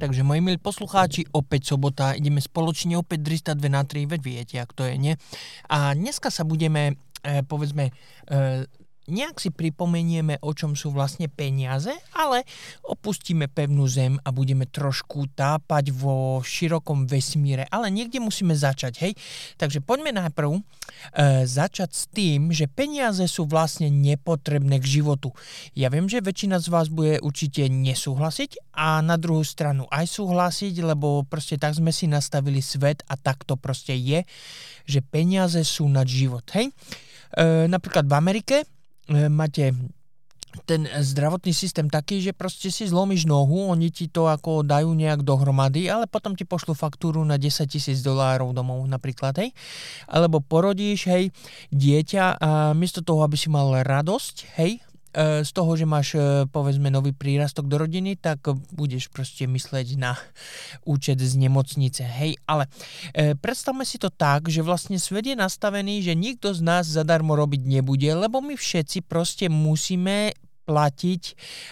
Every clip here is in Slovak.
Takže moji milí poslucháči, opäť sobota, ideme spoločne opäť 302 na 3, veď viete, jak to je, nie? A dneska sa budeme, nejak si pripomenieme, o čom sú vlastne peniaze, ale opustíme pevnú zem a budeme trošku tápať vo širokom vesmíre, ale niekde musíme začať, hej? Takže poďme najprv začať s tým, že peniaze sú vlastne nepotrebné k životu. Ja viem, že väčšina z vás bude určite nesúhlasiť a na druhú stranu aj súhlasiť, lebo proste tak sme si nastavili svet a tak to proste je, že peniaze sú nad život, hej? Napríklad v Amerike máte ten zdravotný systém taký, že proste si zlomíš nohu, oni ti to ako dajú nejak dohromady, ale potom ti pošlú faktúru na $10,000 domov napríklad, hej. Alebo porodíš, hej, dieťa a miesto toho, aby si mal radosť, hej, z toho, že máš povedzme nový prírastok do rodiny, tak budeš proste mysleť na účet z nemocnice, hej, ale predstavme si to tak, že vlastne svet je nastavený, že nikto z nás zadarmo robiť nebude, lebo my všetci proste musíme platiť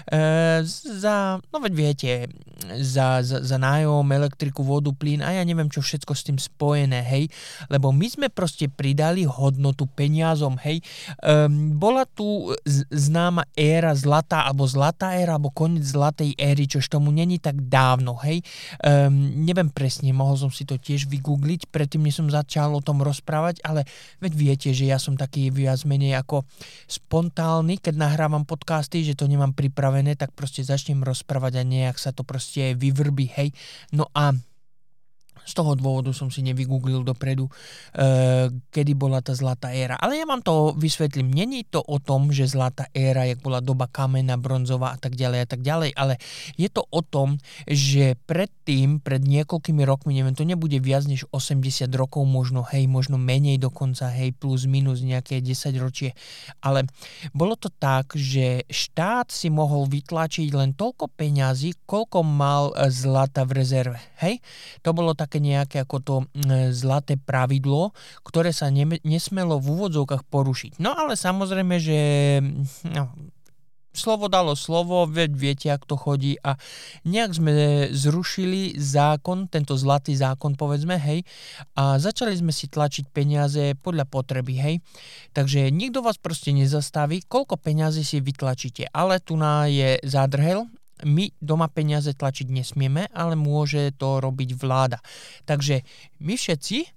za, no veď viete, za nájom, elektriku, vodu, plyn a ja neviem čo všetko s tým spojené, hej, lebo my sme proste pridali hodnotu peniazom, hej. Bola tu známa éra zlatá éra, alebo koniec zlatej éry, čož tomu není tak dávno, hej. Neviem presne, mohol som si to tiež vygoogliť, predtým než som začal o tom rozprávať, ale veď viete, že ja som taký viac menej ako spontánny, keď nahrávam podcast, že to nemám pripravené, tak proste začnem rozprávať a nejak sa to proste vyvrbí, hej. No a z toho dôvodu som si nevygooglil dopredu, kedy bola tá zlatá éra. Ale ja vám to vysvetlím. Není to o tom, že zlatá éra, jak bola doba kamenná, bronzová a tak ďalej, ale je to o tom, že pred niekoľkými rokmi, neviem, to nebude viac než 80 rokov, možno menej dokonca, hej, plus minus nejaké 10 ročie, ale bolo to tak, že štát si mohol vytlačiť len toľko peňazí, koľko mal zlata v rezerve, hej. To bolo také nejaké ako to zlaté pravidlo, ktoré sa nesmelo v úvodzovkách porušiť. No ale samozrejme, že slovo dalo slovo, veď viete, jak to chodí a nejak sme zrušili zákon, tento zlatý zákon, povedzme, hej, a začali sme si tlačiť peniaze podľa potreby, hej. Takže nikto vás proste nezastaví, koľko peňazí si vytlačíte, ale tu je zádrhel. My doma peniaze tlačiť nesmieme, ale môže to robiť vláda. Takže my všetci,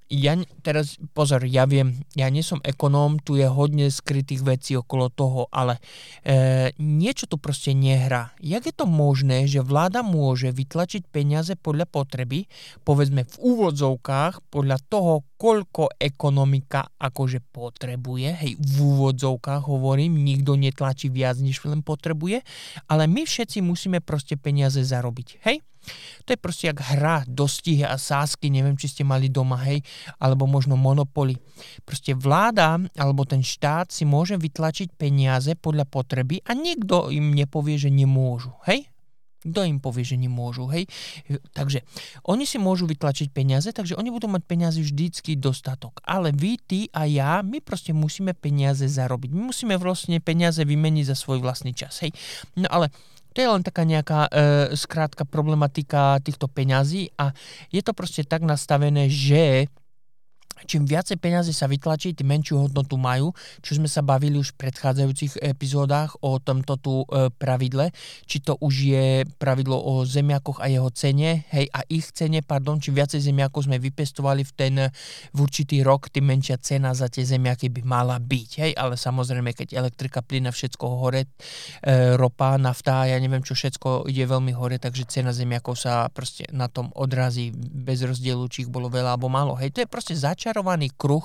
ja viem, ja nie som ekonóm, tu je hodne skrytých vecí okolo toho, ale niečo tu proste nehrá. Jak je to možné, že vláda môže vytlačiť peniaze podľa potreby, povedzme v úvodzovkách, podľa toho, koľko ekonomika akože potrebuje, hej, v úvodzovkách hovorím, nikto netlačí viac, než len potrebuje, ale my všetci musíme proste peniaze zarobiť, hej. To je proste jak hra, dostihy a sázky, neviem, či ste mali doma, hej, alebo možno Monopoly. Proste vláda, alebo ten štát si môže vytlačiť peniaze podľa potreby a nikto im nepovie, že nemôžu, hej. Kto im povie, že nemôžu, hej? Takže oni si môžu vytlačiť peniaze, takže oni budú mať peniaze vždycky dostatok. Ale vy, ty a ja, my proste musíme peniaze zarobiť. My musíme vlastne peniaze vymeniť za svoj vlastný čas, hej? No ale to je len taká nejaká skrátka problematika týchto peňazí a je to proste tak nastavené, že čím viacej peniazy sa vytlačí, tým menšiu hodnotu majú, čo sme sa bavili už v predchádzajúcich epizódach o tomto tu pravidle, či to už je pravidlo o zemiakoch a jeho cene, hej, a ich cene, čím viacej zemiakov sme vypestovali v určitý rok, tým menšia cena za tie zemiaky by mala byť, hej, ale samozrejme, keď elektrika, plyn a všetko hore, ropa, nafta, ja neviem čo všetko ide veľmi hore, takže cena zemiakov sa proste na tom odrazí bez rozdielu, či ich bolo veľa alebo málo, hej, to je proste začarovaný kruh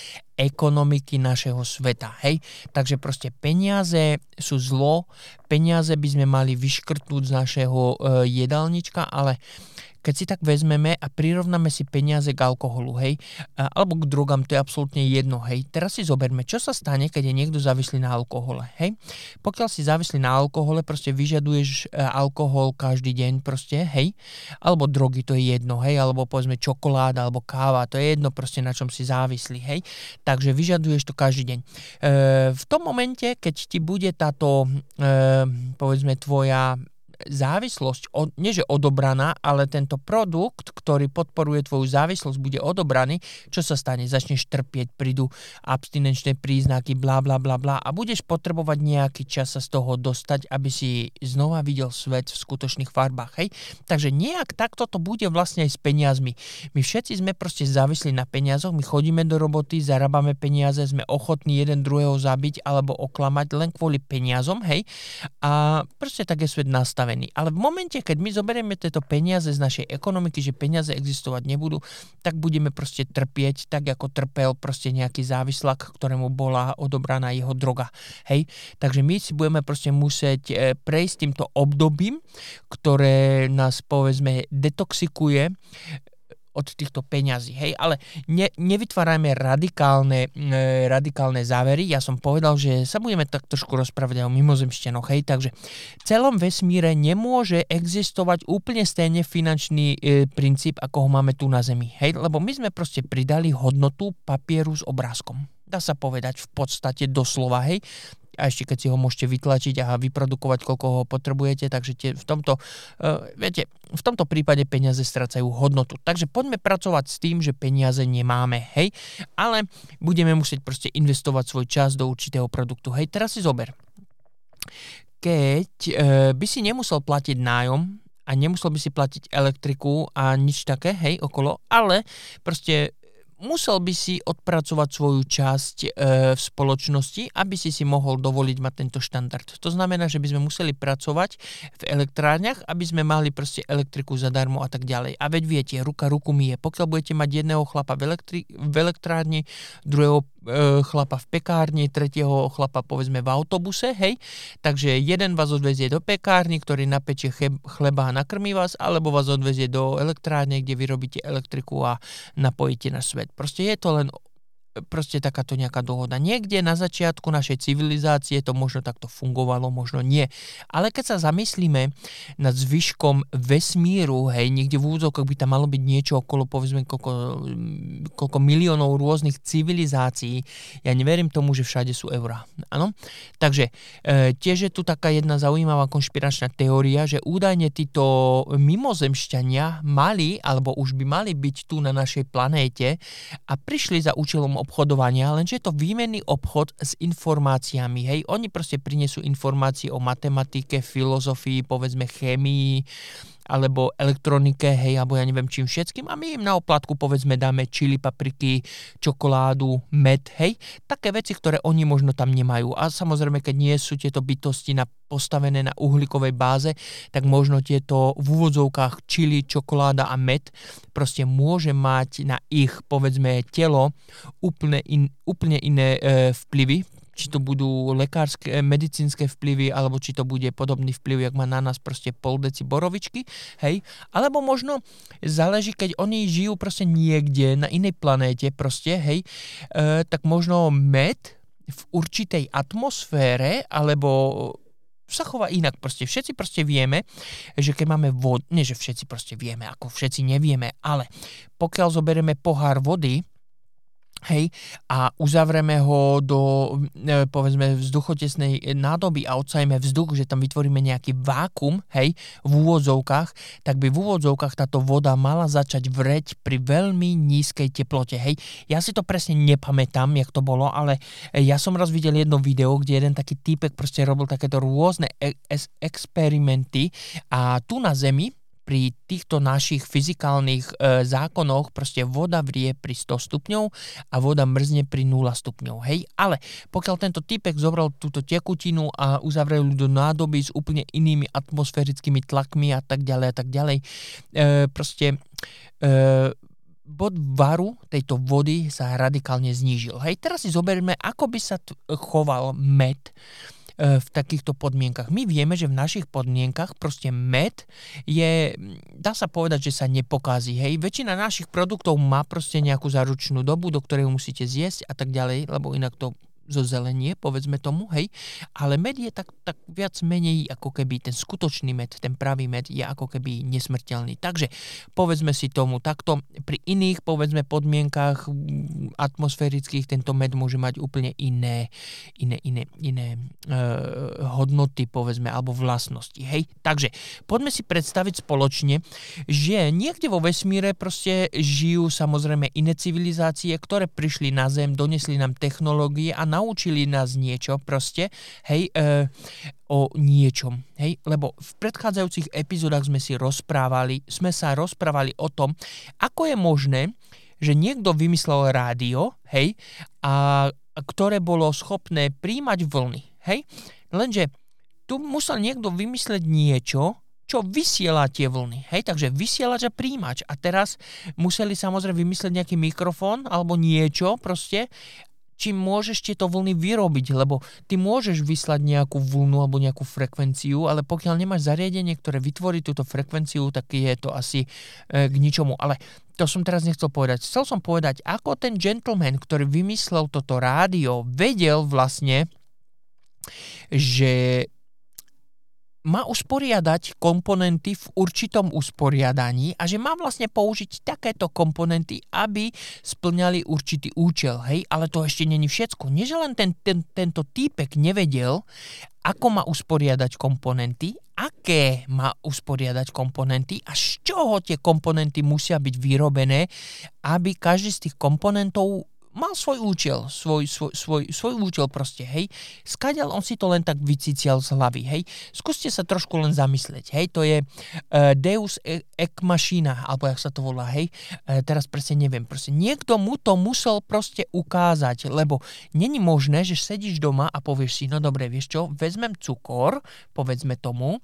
ekonomiky našeho sveta, hej. Takže proste peniaze sú zlo, peniaze by sme mali vyškrtnúť z našeho jedálnička, ale keď si tak vezmeme a prirovnáme si peniaze k alkoholu, hej, alebo k drogám, to je absolútne jedno, hej. Teraz si zoberme, čo sa stane, keď je niekto závislý na alkohole, hej. Pokiaľ si závislý na alkohole, proste vyžaduješ alkohol každý deň, proste, hej, alebo drogy, to je jedno, hej, alebo povedzme čokoláda, alebo káva, to je jedno proste, na čom si závislý, hej. Takže vyžaduješ to každý deň. V tom momente, keď ti bude táto, povedzme, tvoja závislosť, nie že odobraná, ale tento produkt, ktorý podporuje tvoju závislosť, bude odobraný, čo sa stane? Začneš trpieť, prídu abstinenčné príznaky, bla bla bla bla a budeš potrebovať nejaký čas sa z toho dostať, aby si znova videl svet v skutočných farbách, hej? Takže nejak takto to bude vlastne aj s peniazmi. My všetci sme proste závislí na peniazoch, my chodíme do roboty, zarábame peniaze, sme ochotní jeden druhého zabiť alebo oklamať len kvôli peniazom, hej? A proste tak je svet nastavený. Ale v momente, keď my zoberieme tieto peniaze z našej ekonomiky, že peniaze existovať nebudú, tak budeme proste trpieť, tak ako trpel proste nejaký závislák, ktorému bola odobraná jeho droga. Hej? Takže my si budeme proste musieť prejsť týmto obdobím, ktoré nás povedzme detoxikuje od týchto peňazí, hej, ale nevytvárajme radikálne závery. Ja som povedal, že sa budeme tak trošku rozprávať aj o mimozemšťanoch, hej, takže v celom vesmíre nemôže existovať úplne stejne finančný princíp, ako ho máme tu na Zemi, hej, lebo my sme proste pridali hodnotu papieru s obrázkom. Dá sa povedať v podstate doslova, hej, a ešte keď si ho môžete vytlačiť a vyprodukovať, koľko ho potrebujete, takže v tomto prípade peniaze strácajú hodnotu. Takže poďme pracovať s tým, že peniaze nemáme, hej, ale budeme musieť proste investovať svoj čas do určitého produktu. Hej, teraz si zober. Keď by si nemusel platiť nájom a nemusel by si platiť elektriku a nič také, hej, okolo, ale proste musel by si odpracovať svoju časť v spoločnosti, aby si mohol dovoliť mať tento štandard. To znamená, že by sme museli pracovať v elektrárniach, aby sme mali proste elektriku zadarmo a tak ďalej. A veď viete, ruka ruku myje. Pokiaľ budete mať jedného chlapa v elektrárni, druhého chlapa v pekárni, tretieho chlapa povedzme v autobuse, hej, takže jeden vás odvezie do pekárny, ktorý napečie chleba a nakrmí vás, alebo vás odvezie do elektrárne, kde vyrobíte elektriku a napojíte na svet. Proste je to len proste takáto nejaká dohoda. Niekde na začiatku našej civilizácie to možno takto fungovalo, možno nie. Ale keď sa zamyslíme nad zvyškom vesmíru, hej, niekde v úvodzovkách by tam malo byť niečo okolo, povedzme, koľko miliónov rôznych civilizácií. Ja neverím tomu, že všade sú eurá. Áno? Takže tiež je tu taká jedna zaujímavá konšpiračná teória, že údajne títo mimozemšťania mali, alebo už by mali byť tu na našej planéte a prišli za účelom obchodovania, lenže je to výmenný obchod s informáciami, hej, oni proste prinesú informácie o matematike, filozofii, povedzme chémii, alebo elektronike, hej, alebo ja neviem čím všetkým a my im na oplatku povedzme dáme čili, papriky, čokoládu, med, hej, také veci, ktoré oni možno tam nemajú a samozrejme, keď nie sú tieto bytosti postavené na uhlíkovej báze, tak možno tieto v úvodzovkách čili, čokoláda a med proste môže mať na ich, povedzme, telo úplne iné vplyvy, či to budú lekárske, medicínske vplyvy, alebo či to bude podobný vplyv, jak má na nás proste pol deci borovičky, hej, alebo možno záleží, keď oni žijú proste niekde na inej planéte proste, hej, tak možno med v určitej atmosfére, alebo sa chová inak, proste všetci proste vieme, že keď máme vodu, nie že všetci proste vieme, ako všetci nevieme, ale pokiaľ zoberieme pohár vody, hej, a uzavreme ho do, povedzme, vzduchotesnej nádoby a odsajeme vzduch, že tam vytvoríme nejaký vákum, hej, v úvodzovkách, tak by v úvodzovkách táto voda mala začať vreť pri veľmi nízkej teplote, hej. Ja si to presne nepamätám, jak to bolo, ale ja som raz videl jedno video, kde jeden taký týpek proste robil takéto rôzne experimenty a tu na Zemi pri týchto našich fyzikálnych zákonoch proste voda vrie pri 100 stupňov a voda mrzne pri 0 stupňov, hej? Ale pokiaľ tento typek zobral túto tekutinu a uzavrel do nádoby s úplne inými atmosférickými tlakmi a tak ďalej, bod varu tejto vody sa radikálne znížil. Hej, teraz si zoberme, ako by sa choval med v takýchto podmienkach. My vieme, že v našich podmienkach proste med je, dá sa povedať, že sa nepokazí. Hej, väčšina našich produktov má proste nejakú záručnú dobu, do ktorej musíte zjesť a tak ďalej, lebo inak to zozelenie, povedzme tomu, hej, ale med je tak viac menej ako keby ten skutočný med, ten pravý med je ako keby nesmrteľný. Takže povedzme si tomu takto, pri iných povedzme podmienkach atmosférických tento med môže mať úplne iné hodnoty, povedzme, alebo vlastnosti, hej. Takže poďme si predstaviť spoločne, že niekde vo vesmíre proste žijú samozrejme iné civilizácie, ktoré prišli na Zem, donesli nám technológie a naučili nás niečo proste, hej, o niečom, hej, lebo v predchádzajúcich epizódach sme sa rozprávali o tom, ako je možné, že niekto vymyslel rádio, hej, a ktoré bolo schopné príjmať vlny, hej, lenže tu musel niekto vymysleť niečo, čo vysiela tie vlny. Hej, takže vysielač a príjimač. A teraz museli samozrejme vymyslieť nejaký mikrofón alebo niečo proste, čím môžeš tieto vlny vyrobiť, lebo ty môžeš vyslať nejakú vlnu alebo nejakú frekvenciu, ale pokiaľ nemáš zariadenie, ktoré vytvorí túto frekvenciu, tak je to asi k ničomu. Ale to som teraz nechcel povedať. Chcel som povedať, ako ten gentleman, ktorý vymyslel toto rádio, vedel vlastne, že má usporiadať komponenty v určitom usporiadaní a že má vlastne použiť takéto komponenty, aby splňali určitý účel. Hej? Ale to ešte není všetko. Nie, že len tento týpek nevedel, ako má usporiadať komponenty, aké má usporiadať komponenty a z čoho tie komponenty musia byť vyrobené, aby každý z tých komponentov mal svoj účel, svoj účel proste, hej. Skadiaľ on si to len tak vycícial z hlavy, hej. Skúste sa trošku len zamyslieť, hej. To je Deus ex machina, alebo jak sa to volá, hej. Teraz presne neviem, proste niekto mu to musel proste ukázať, lebo není možné, že sedíš doma a povieš si, no dobre, vieš čo, vezmem cukor, povedzme tomu,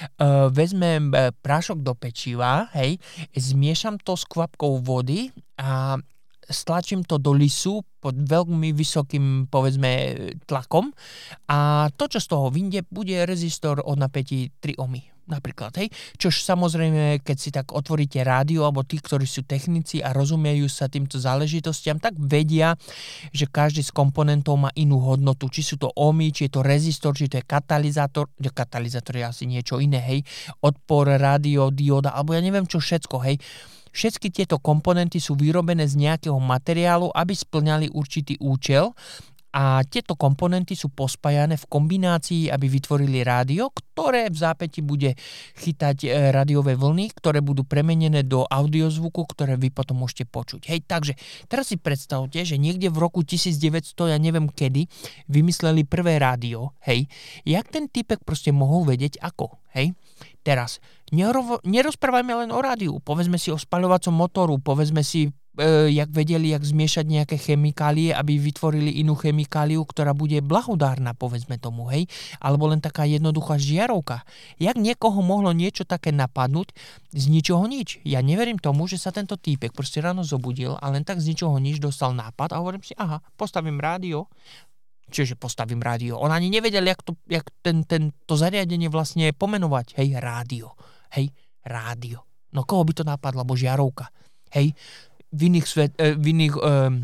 vezmem prášok do pečiva, hej, zmiešam to s kvapkou vody a stlačím to do lisu pod veľmi vysokým, povedzme, tlakom a to, čo z toho vyjde, bude rezistor o napätí 3 ohmy. Napríklad, hej. Čož samozrejme, keď si tak otvoríte rádio, alebo tí, ktorí sú technici a rozumiejú sa týmto záležitostiam, tak vedia, že každý z komponentov má inú hodnotu. Či sú to ohmy, či je to rezistor, či to je katalizátor. Katalizátor je asi niečo iné, hej. Odpor, rádio, dióda, alebo ja neviem čo všetko, hej. Všetky tieto komponenty sú vyrobené z nejakého materiálu, aby splňali určitý účel a tieto komponenty sú pospájané v kombinácii, aby vytvorili rádio, ktoré v zápäti bude chytať rádiové vlny, ktoré budú premenené do audiozvuku, ktoré vy potom môžete počuť. Hej, takže teraz si predstavte, že niekde v roku 1900, ja neviem kedy, vymysleli prvé rádio, hej. Jak ten typek proste mohol vedieť ako, hej? Teraz, nerozprávajme len o rádiu, povedzme si o spaľovacom motoru, povedzme si, jak vedeli, jak zmiešať nejaké chemikálie, aby vytvorili inú chemikáliu, ktorá bude blahodárna, povedzme tomu, hej, alebo len taká jednoduchá žiarovka. Jak niekoho mohlo niečo také napadnúť z ničoho nič? Ja neverím tomu, že sa tento týpek proste ráno zobudil a len tak z ničoho nič dostal nápad a hovorím si, aha, postavím rádio. Čiže postavím rádio. On ani nevedel, jak to zariadenie vlastne pomenovať. Hej, rádio. Hej, rádio. No koho by to napadlo? Bo žiarovka. Hej, v iných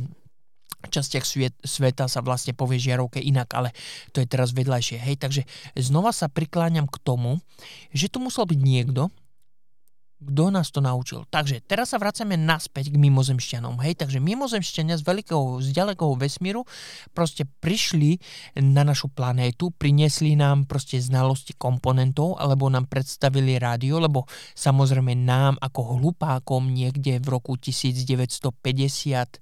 častiach sveta sa vlastne povie žiarovke inak, ale to je teraz vedľajšie. Hej, takže znova sa prikláňam k tomu, že tu musel byť niekto, kto nás to naučil. Takže teraz sa vracame naspäť k mimozemšťanom. Hej, takže mimozemšťania z ďalekého vesmíru proste prišli na našu planétu, priniesli nám proste znalosti komponentov, alebo nám predstavili rádio, lebo samozrejme nám ako hlupákom niekde v roku 1950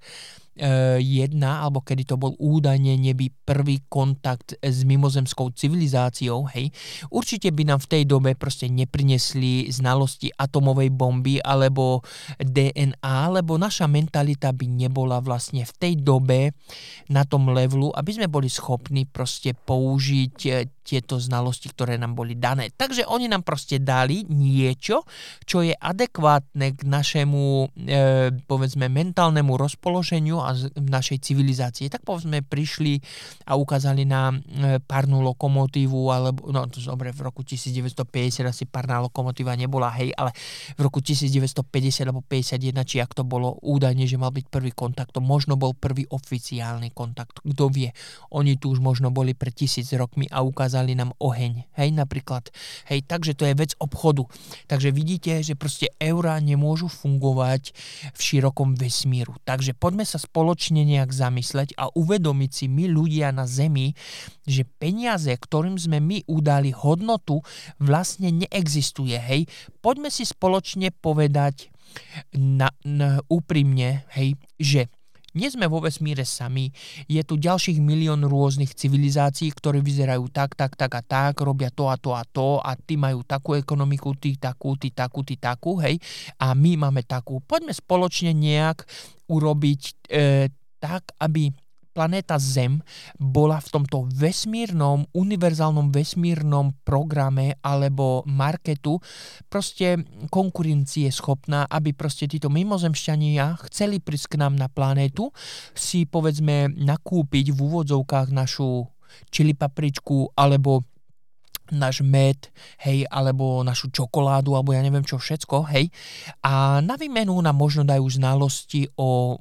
alebo kedy to bol údajne neby prvý kontakt s mimozemskou civilizáciou, hej, určite by nám v tej dobe proste neprinesli znalosti atomovej bomby alebo DNA, lebo naša mentalita by nebola vlastne v tej dobe na tom levelu, aby sme boli schopní proste použiť tieto znalosti, ktoré nám boli dané. Takže oni nám proste dali niečo, čo je adekvátne k našemu, povedzme, mentálnemu rozpoloženiu a našej civilizácie. Tak povedzme, prišli a ukázali nám párnu lokomotívu, alebo, no to dobre, v roku 1950 asi párna lokomotíva nebola, hej, ale v roku 1950 alebo 51, či ak to bolo údajne, že mal byť prvý kontakt, to možno bol prvý oficiálny kontakt. Kto vie, oni tu už možno boli pred 1000 rokmi a ukázali nám oheň, hej, napríklad. Hej, takže to je vec obchodu. Takže vidíte, že proste eurá nemôžu fungovať v širokom vesmíru. Takže poďme sa spoločne nejak zamysleť a uvedomiť si my ľudia na Zemi, že peniaze, ktorým sme my udali hodnotu, vlastne neexistuje, hej. Poďme si spoločne povedať úprimne, hej, že nie sme vo vesmíre sami, je tu ďalších milión rôznych civilizácií, ktoré vyzerajú tak a tak, robia to a tí majú takú ekonomiku, tí takú, hej, a my máme takú. Poďme spoločne nejak urobiť tak, aby planéta Zem bola v tomto vesmírnom, univerzálnom vesmírnom programe alebo marketu proste konkurencie schopná, aby proste títo mimozemšťania chceli prísť k nám na planétu, si povedzme nakúpiť v úvodzovkách našu čili papričku alebo náš med, hej, alebo našu čokoládu, alebo ja neviem čo všetko, hej. A na výmenu nám možno dajú znalosti o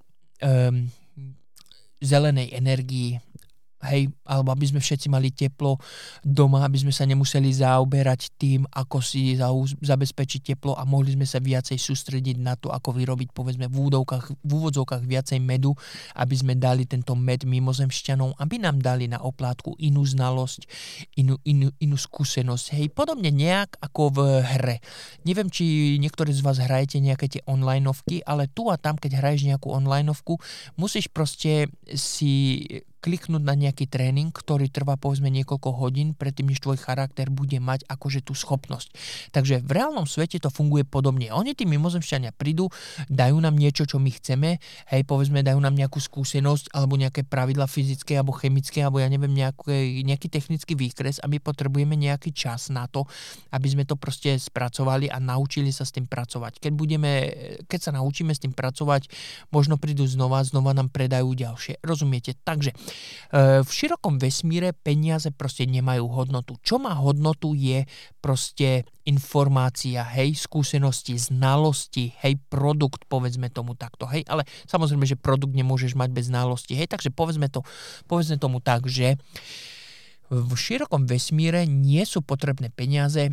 zelenej energii, hej, alebo aby sme všetci mali teplo doma, aby sme sa nemuseli zaoberať tým, ako si zabezpečiť teplo a mohli sme sa viacej sústrediť na to, ako vyrobiť, povedzme, v úvodzovkách viacej medu, aby sme dali tento med mimozemšťanom, aby nám dali na oplátku inú znalosť, inú skúsenosť. Hej, podobne nejak ako v hre. Neviem, či niektorí z vás hrajete nejaké tie onlineovky, ale tu a tam, keď hraješ nejakú onlineovku, musíš proste si kliknúť na nejaký tréning, ktorý trvá povedzme niekoľko hodín, predtým, než tvoj charakter bude mať akože tú schopnosť. Takže v reálnom svete to funguje podobne. Oni, tí mimozemšťania, prídu, dajú nám niečo, čo my chceme, hej, povedzme, dajú nám nejakú skúsenosť, alebo nejaké pravidla fyzické, alebo chemické, alebo ja neviem, nejaký technický výkres a my potrebujeme nejaký čas na to, aby sme to proste spracovali a naučili sa s tým pracovať. Keď sa naučíme s tým pracovať, možno prídu znova nám predajú ďalšie. Rozumiete? Takže v širokom vesmíre peniaze proste nemajú hodnotu. Čo má hodnotu je proste informácia, hej, skúsenosti, znalosti, hej, produkt, povedzme tomu takto, hej, ale samozrejme, že produkt nemôžeš mať bez znalosti, hej, takže povedzme tomu tak, že v širokom vesmíre nie sú potrebné peniaze,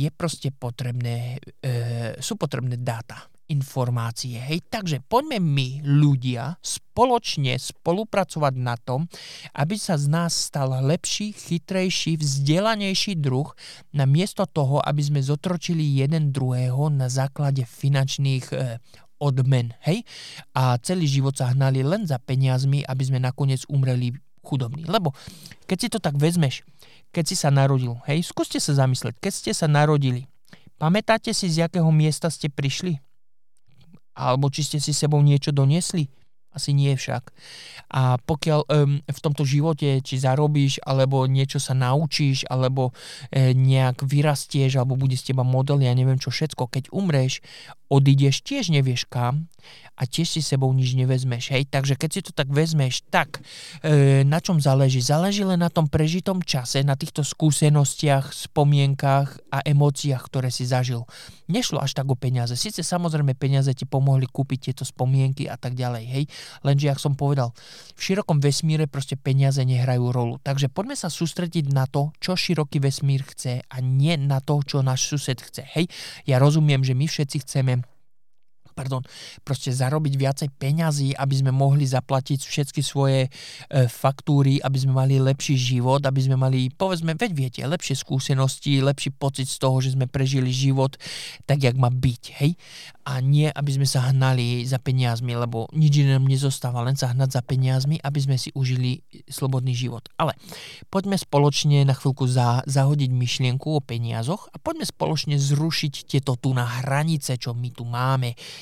sú potrebné dáta, informácie. Hej, takže poďme my, ľudia, spoločne spolupracovať na tom, aby sa z nás stal lepší, chytrejší, vzdelanejší druh, namiesto toho, aby sme zotročili jeden druhého na základe finančných odmen. Hej? A celý život sa hnali len za peniazmi, aby sme nakoniec umreli chudobní. Lebo keď si to tak vezmeš, keď si sa narodil, hej, skúste sa zamysleť, keď ste sa narodili, pamätáte si, z jakého miesta ste prišli? Alebo či ste si sebou niečo doniesli? Asi nie však. A pokiaľ v tomto živote, či zarobíš, alebo niečo sa naučíš, alebo nejak vyrastieš, alebo bude z teba model, ja neviem čo všetko, keď umreš, odídeš, tiež nevieš kam a tiež si sebou nič nevezmeš. Hej? Takže keď si to tak vezmeš, tak na čom záleží? Záleží len na tom prežitom čase, na týchto skúsenostiach, spomienkach a emóciách, ktoré si zažil. Nešlo až tak o peniaze. Sice samozrejme peniaze ti pomohli kúpiť tieto spomienky a tak ďalej. Hej? Lenže, jak som povedal, v širokom vesmíre proste peniaze nehrajú rolu. Takže poďme sa sústrediť na to, čo široký vesmír chce a nie na to, čo náš sused chce. Hej? Ja rozumiem, že my všetci chceme proste zarobiť viacej peňazí, aby sme mohli zaplatiť všetky svoje faktúry, aby sme mali lepší život, aby sme mali, povedzme, veď viete, lepšie skúsenosti, lepší pocit z toho, že sme prežili život tak, jak má byť, hej? A nie, aby sme sa hnali za peniazmi, lebo nič iné nám nezostáva, len sa hnať za peniazmi, aby sme si užili slobodný život. Ale poďme spoločne na chvíľku zahodiť myšlienku o peniazoch a poďme spoločne zrušiť tieto tu na hranice, čo my tu máme.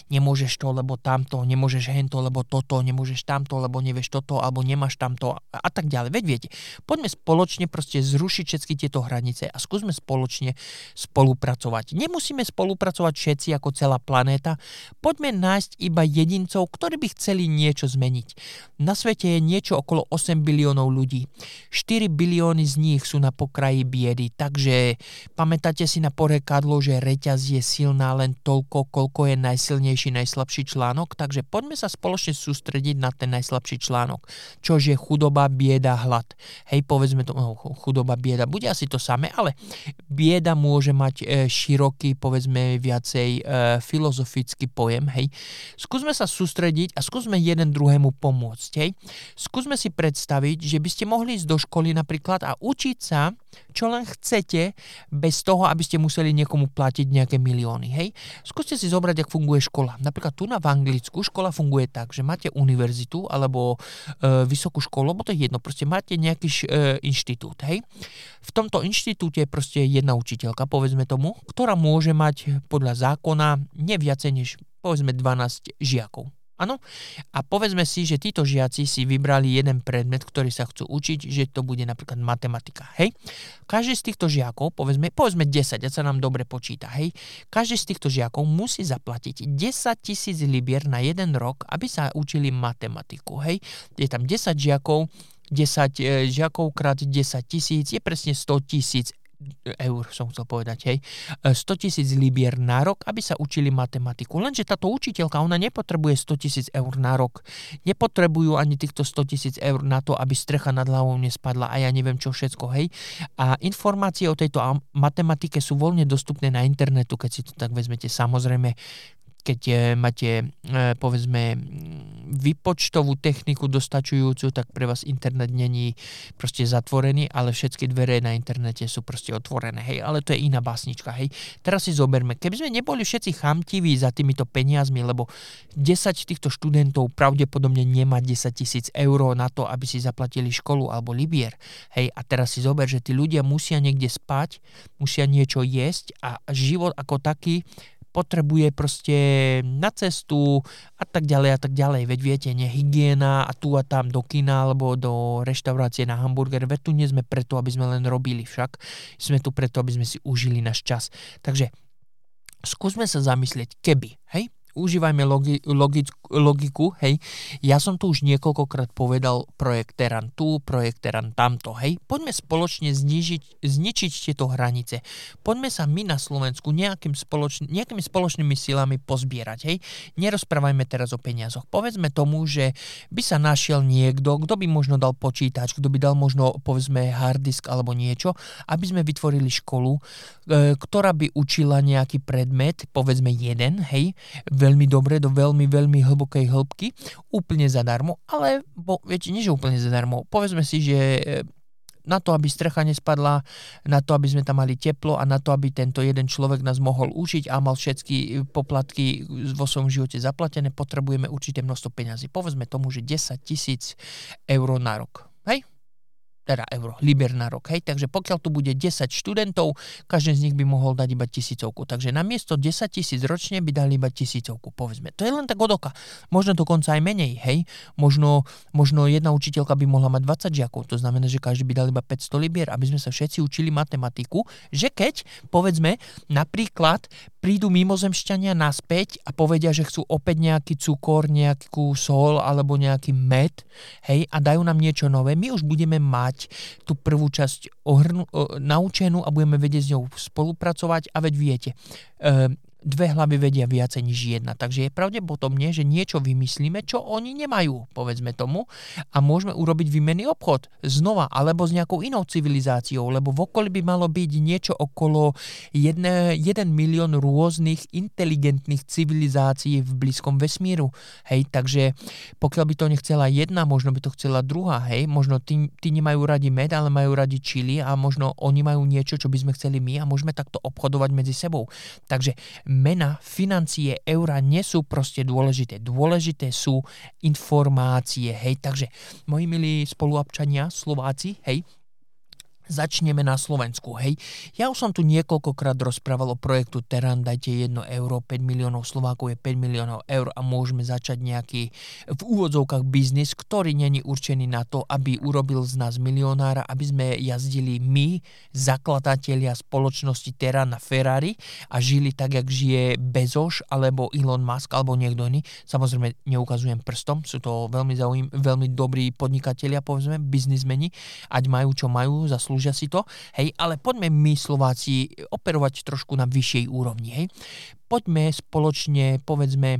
nemôžeš to, lebo tamto, nemôžeš hento, lebo toto, nemôžeš tamto, lebo nevieš toto, alebo nemáš tamto a tak ďalej. Veď viete, poďme spoločne proste zrušiť všetky tieto hranice a skúsme spoločne spolupracovať. Nemusíme spolupracovať všetci ako celá planéta, poďme nájsť iba jedincov, ktorí by chceli niečo zmeniť. Na svete je niečo okolo 8 biliónov ľudí. 4 bilióny z nich sú na pokraji biedy, takže pamätáte si na porekadlo, že reťaz je silná len toľko, koľko je najsilnejší, najslabší článok, takže poďme sa spoločne sústrediť na ten najslabší článok, čož je chudoba, bieda, hlad. Hej, povedzme to, chudoba, bieda, bude asi to samé, ale bieda môže mať široký, povedzme viacej filozofický pojem, hej. Skúsme sa sústrediť a skúsme jeden druhému pomôcť, hej. Skúsme si predstaviť, že by ste mohli ísť do školy napríklad a učiť sa, čo len chcete, bez toho, aby ste museli niekomu platiť nejaké milióny, hej. Skúste si zobrať, ako funguje škola. Napríklad tu v Anglicku škola funguje tak, že máte univerzitu alebo vysokú školu, lebo to je jedno, proste máte nejaký inštitút, hej. V tomto inštitúte je proste jedna učiteľka, povedzme tomu, ktorá môže mať podľa zákona neviacej než povedzme 12 žiakov. Áno? A povedzme si, že títo žiaci si vybrali jeden predmet, ktorý sa chcú učiť, že to bude napríklad matematika. Hej? Každý z týchto žiakov, povedzme 10, ak sa nám dobre počíta, hej? Každý z týchto žiakov musí zaplatiť 10 000 libier na jeden rok, aby sa učili matematiku. Hej? Je tam 10 žiakov, 10 žiakov krát 10 000 je presne 100 000 eur, som chcel povedať, hej. 100 000 libier na rok, aby sa učili matematiku. Lenže táto učiteľka, ona nepotrebuje 100 000 eur na rok. Nepotrebujú ani týchto 100 000 eur na to, aby strecha nad hlavou nespadla a ja neviem čo všetko, hej. A informácie o tejto matematike sú voľne dostupné na internetu, keď si to tak vezmete. Samozrejme, keď máte, povedzme, výpočtovú techniku dostačujúcu, tak pre vás internet není proste zatvorený, ale všetky dvere na internete sú proste otvorené, hej, ale to je iná básnička, hej. Teraz si zoberme, keby sme neboli všetci chamtiví za týmito peniazmi, lebo 10 týchto študentov pravdepodobne nemá 10 000 eur na to, aby si zaplatili školu alebo libier, hej, a teraz si zober, že tí ľudia musia niekde spať, musia niečo jesť a život ako taký potrebuje proste na cestu a tak ďalej, veď viete, hygiena a tu a tam do kina alebo do reštaurácie na hamburger, veď tu nie sme preto, aby sme len robili, však sme tu preto, aby sme si užili náš čas. Takže skúsme sa zamyslieť, keby, hej, užívajme logiku, hej. Ja som tu už niekoľkokrát povedal projekt Terán tu, projekt Terán tamto, hej. Poďme spoločne zničiť tieto hranice. Poďme sa my na Slovensku nejakými spoločnými silami pozbierať, hej. Nerozprávajme teraz o peniazoch. Povedzme tomu, že by sa našiel niekto, kto by možno dal počítač, kto by dal možno, povedzme, harddisk alebo niečo, aby sme vytvorili školu, ktorá by učila nejaký predmet, povedzme jeden, hej, veľmi dobre, do veľmi, veľmi hlbokej hĺbky, úplne zadarmo, ale viete, nie že úplne zadarmo. Povedzme si, že na to, aby strecha nespadla, na to, aby sme tam mali teplo a na to, aby tento jeden človek nás mohol učiť a mal všetky poplatky vo svojom živote zaplatené, potrebujeme určité množstvo peňazí. Povedzme tomu, že 10 000 eur na rok. Hej? Teda liber na rok, hej, takže pokiaľ tu bude 10 študentov, každý z nich by mohol dať iba 1000, takže namiesto 10 000 ročne by dali iba 1000, povedzme. To je len tak od oka. Možno dokonca aj menej, hej, možno jedna učiteľka by mohla mať 20 žiakov, to znamená, že každý by dal iba 500 libier, aby sme sa všetci učili matematiku, že keď, povedzme, napríklad prídu mimozemšťania naspäť a povedia, že chcú opäť nejaký cukor, nejakú sol alebo nejaký med, hej, a dajú nám niečo nové, my už budeme mať tú prvú časť naučenú a budeme vedieť s ňou spolupracovať a veď viete, dve hlavy vedia viacej než jedna, takže je pravdepodobne, že niečo vymyslíme, čo oni nemajú, povedzme tomu, a môžeme urobiť výmenný obchod znova, alebo s nejakou inou civilizáciou, lebo v okolí by malo byť niečo okolo 1 milión rôznych inteligentných civilizácií v blízkom vesmíru, hej, takže pokiaľ by to nechcela jedna, možno by to chcela druhá, hej, možno tí nemajú radi med, ale majú radi čili a možno oni majú niečo, čo by sme chceli my a môžeme takto obchodovať medzi sebou, takže mena, financie, eura nie sú proste dôležité. Dôležité sú informácie, hej. Takže, moji milí spoluobčania, Slováci, hej, Začneme na Slovensku, hej. Ja už som tu niekoľkokrát rozprával o projektu Teran, dajte 1 euro, 5 miliónov Slovákov je 5 miliónov eur a môžeme začať nejaký v úvodzovkách biznis, ktorý není určený na to, aby urobil z nás milionára, aby sme jazdili my, zakladatelia spoločnosti Teran na Ferrari a žili tak, jak žije Bezos alebo Elon Musk alebo niekto iný. Samozrejme neukazujem prstom, sú to veľmi dobrí podnikatelia, povedzme, biznismeni, ať majú čo majú, zaslúžia si to, hej, ale poďme my Slováci operovať trošku na vyššej úrovni, hej. Poďme spoločne, povedzme,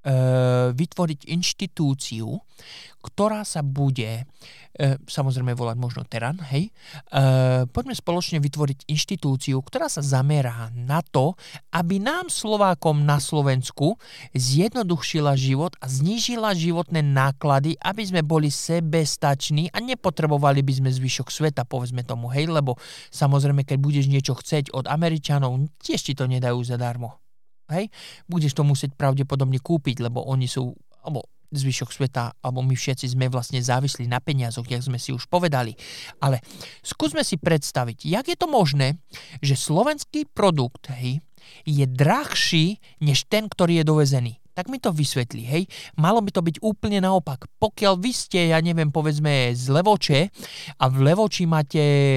vytvoriť inštitúciu, ktorá sa bude, samozrejme volať možno Teran, hej, poďme spoločne vytvoriť inštitúciu, ktorá sa zamerá na to, aby nám Slovákom na Slovensku zjednodušila život a znížila životné náklady, aby sme boli sebestační a nepotrebovali by sme zvyšok sveta, povedzme tomu, hej, lebo samozrejme, keď budeš niečo chceť od Američanov, tiež ti to nedajú zadarmo. Hej, budeš to musieť pravdepodobne kúpiť, lebo oni sú, alebo zvyšok sveta, alebo my všetci sme vlastne závislí na peniazoch, jak sme si už povedali. Ale skúsme si predstaviť, jak je to možné, že slovenský produkt, hej, je drahší než ten, ktorý je dovezený. Tak mi to vysvetlí, hej. Malo by to byť úplne naopak. Pokiaľ vy ste, ja neviem, povedzme z Levoče a v Levoči máte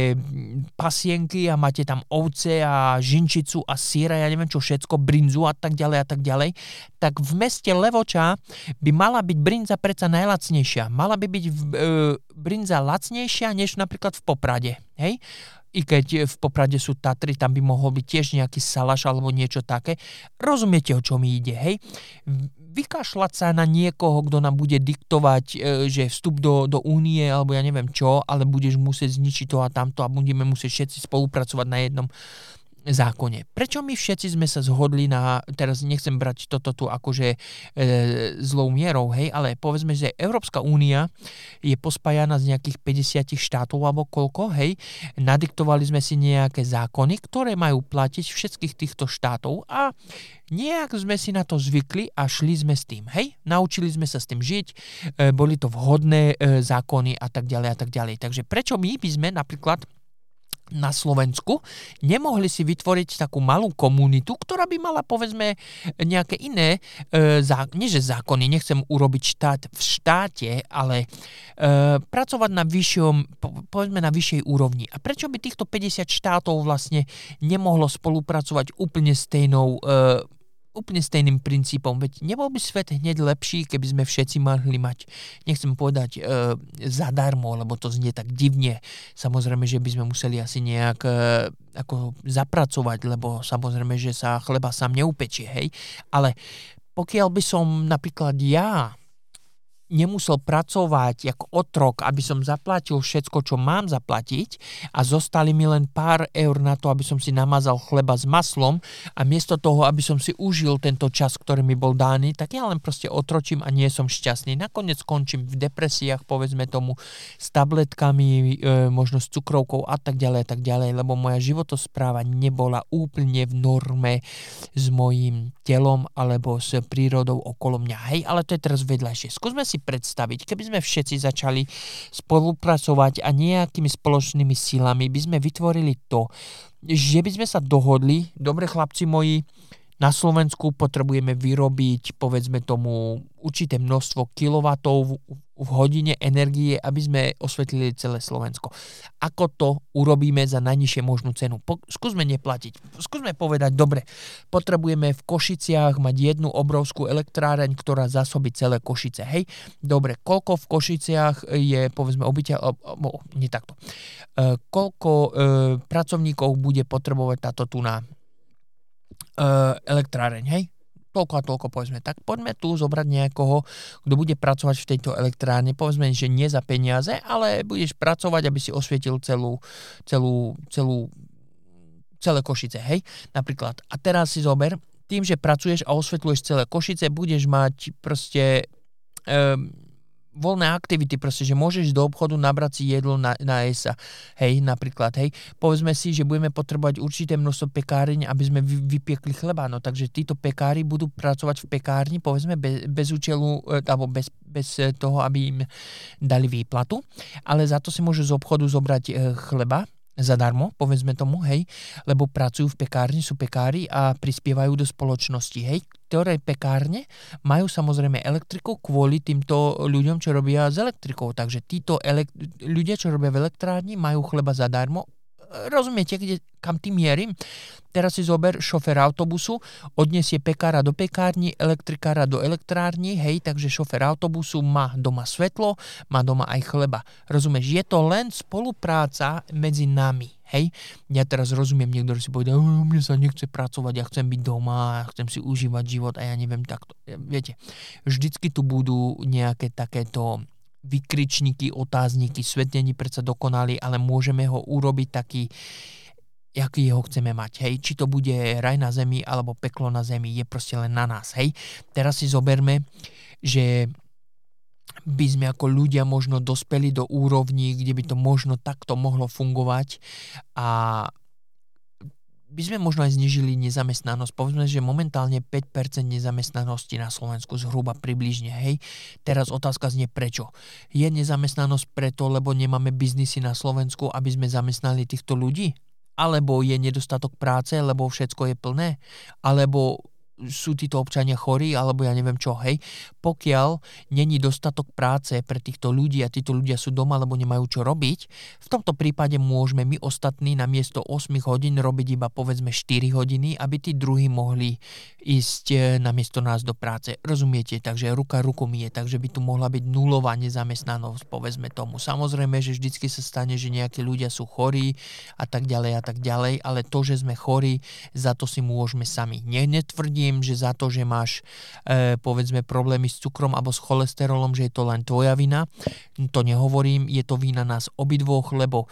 pasienky a máte tam ovce a žinčicu a síra, ja neviem čo všetko, brinzu a tak ďalej, tak v meste Levoča by mala byť brinza predsa najlacnejšia. Mala by byť brinza lacnejšia než napríklad v Poprade, hej. I keď v Poprade sú Tatry, tam by mohol byť tiež nejaký salaš alebo niečo také. Rozumiete, o čo mi ide, hej? Vykašľať sa na niekoho, kto nám bude diktovať, že vstup do únie alebo ja neviem čo, ale budeš musieť zničiť to a tamto a budeme musieť všetci spolupracovať na jednom zákone. Prečo my všetci sme sa zhodli na, teraz nechcem brať toto tu akože zlou mierou, hej, ale povedzme, že Európska únia je pospájana z nejakých 50 štátov alebo koľko, hej, nadiktovali sme si nejaké zákony, ktoré majú platiť všetkých týchto štátov a nejak sme si na to zvykli a šli sme s tým, hej, naučili sme sa s tým žiť, boli to vhodné zákony a tak ďalej a tak ďalej. Takže prečo my by sme napríklad na Slovensku nemohli si vytvoriť takú malú komunitu, ktorá by mala, povedzme, nejaké iné zákony, nechcem urobiť štát v štáte, ale pracovať na povedzme na vyššej úrovni. A prečo by týchto 50 štátov vlastne nemohlo spolupracovať úplne stejným princípom, veď nebol by svet hneď lepší, keby sme všetci mohli mať, nechcem povedať zadarmo, lebo to znie tak divne. Samozrejme, že by sme museli asi nejak ako zapracovať, lebo samozrejme, že sa chleba sám neupečie, hej. Ale pokiaľ by som napríklad ja nemusel pracovať ako otrok, aby som zaplatil všetko, čo mám zaplatiť a zostali mi len pár eur na to, aby som si namazal chleba s maslom a miesto toho, aby som si užil tento čas, ktorý mi bol daný, tak ja len proste otročím a nie som šťastný. Nakoniec skončím v depresiách, povedzme tomu, s tabletkami, možno s cukrovkou a tak ďalej, lebo moja životospráva nebola úplne v norme s mojím telom alebo s prírodou okolo mňa. Hej, ale to je teraz vedľajšie. Skúsme si predstaviť, keby sme všetci začali spolupracovať a nejakými spoločnými silami by sme vytvorili to, že by sme sa dohodli, dobre chlapci moji, na Slovensku potrebujeme vyrobiť, povedzme tomu, určité množstvo kilowatov v hodine energie, aby sme osvetlili celé Slovensko. Ako to urobíme za najnižšie možnú cenu? Skúsme neplatiť. Skúsme povedať, dobre, potrebujeme v Košiciach mať jednu obrovskú elektráreň, ktorá zásobí celé Košice. Hej, dobre, koľko v Košiciach je, povedzme, nie takto. Koľko pracovníkov bude potrebovať táto tuná elektráreň, hej? Toľko a toľko, povedzme. Tak poďme tu zobrať niekoho, kto bude pracovať v tejto elektrárne. Povedzme, že nie za peniaze, ale budeš pracovať, aby si osvietil celé Košice, hej? Napríklad. A teraz si zober, tým, že pracuješ a osvetľuješ celé Košice, budeš mať proste voľné aktivity, proste, že môžeš do obchodu nabrať si jedlo na esa. Hej, napríklad, hej. Povedzme si, že budeme potrebovať určité množstvo pekáreň, aby sme vypiekli chleba. No, takže títo pekári budú pracovať v pekárni, povedzme, bez účelu, alebo bez toho, aby im dali výplatu. Ale za to si môžu z obchodu zobrať chleba zadarmo, povedzme tomu, hej, lebo pracujú v pekárni, sú pekári a prispievajú do spoločnosti, hej, ktoré pekárne majú samozrejme elektriku kvôli týmto ľuďom, čo robia s elektrikou, takže títo ľudia, čo robia v elektrárni, majú chleba zadarmo. Rozumiete, kam tým mierim? Teraz si zober šofér autobusu, odniesie pekára do pekárni, elektrikára do elektrárni, hej, takže šofér autobusu má doma svetlo, má doma aj chleba. Rozumieš, je to len spolupráca medzi nami, hej. Ja teraz rozumiem, niekto si povedal, mne sa nechce pracovať, ja chcem byť doma, chcem si užívať život a ja neviem takto. Viete, vždycky tu budú nejaké takéto vykričníky, otázniky, svet není predsa dokonalý, ale môžeme ho urobiť taký, aký ho chceme mať, hej. Či to bude raj na zemi, alebo peklo na zemi, je proste len na nás, hej. Teraz si zoberme, že by sme ako ľudia možno dospeli do úrovní, kde by to možno takto mohlo fungovať a by sme možno aj znižili nezamestnanosť. Povedzme, že momentálne 5% nezamestnanosti na Slovensku zhruba približne, hej. Teraz otázka znie prečo. Je nezamestnanosť preto, lebo nemáme biznisy na Slovensku, aby sme zamestnali týchto ľudí? Alebo je nedostatok práce, lebo všetko je plné? Alebo sú títo občania chorí, alebo ja neviem čo, hej. Pokiaľ není dostatok práce pre týchto ľudí a títo ľudia sú doma, alebo nemajú čo robiť, v tomto prípade môžeme my ostatní namiesto 8 hodín robiť iba povedzme 4 hodiny, aby tí druhí mohli ísť namiesto nás do práce. Rozumiete? Takže ruka ruku myje, takže by tu mohla byť nulová nezamestnanosť, povedzme tomu. Samozrejme, že vždycky sa stane, že nejakí ľudia sú chorí a tak ďalej, ale to, že sme chorí, za to si môžeme sami. Netvrdím, že za to, že máš povedzme problémy s cukrom alebo s cholesterolom, že je to len tvoja vina. To nehovorím, je to vina nás obidvoch, lebo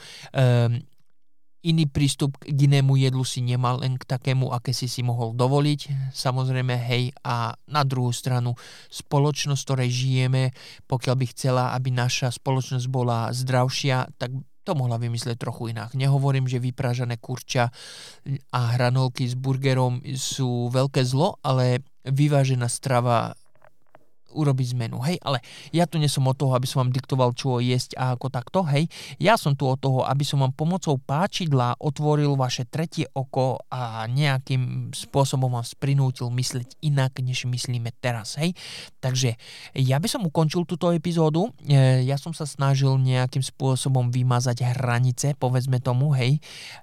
iný prístup k inému jedlu si nemal len k takému, aké si mohol dovoliť. Samozrejme, hej, a na druhú stranu spoločnosť, v ktorej žijeme, pokiaľ by chcela, aby naša spoločnosť bola zdravšia, tak to mohla vymyslieť trochu inak. Nehovorím, že vypražané kurča a hranolky s burgerom sú veľké zlo, ale vyvážená strava urobiť zmenu, hej, ale ja tu nie som od toho, aby som vám diktoval, čo jesť a ako takto, hej, ja som tu od toho, aby som vám pomocou páčidla otvoril vaše tretie oko a nejakým spôsobom vás prinútil myslieť inak, než myslíme teraz, hej, takže ja by som ukončil túto epizódu, ja som sa snažil nejakým spôsobom vymazať hranice, povedzme tomu, hej,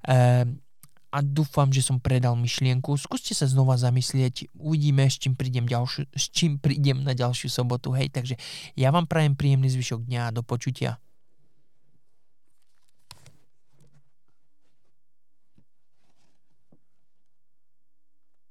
a dúfam, že som predal myšlienku. Skúste sa znova zamyslieť, uvidíme, s čím prídem na ďalšiu sobotu. Hej, takže ja vám prajem príjemný zvyšok dňa a do počutia.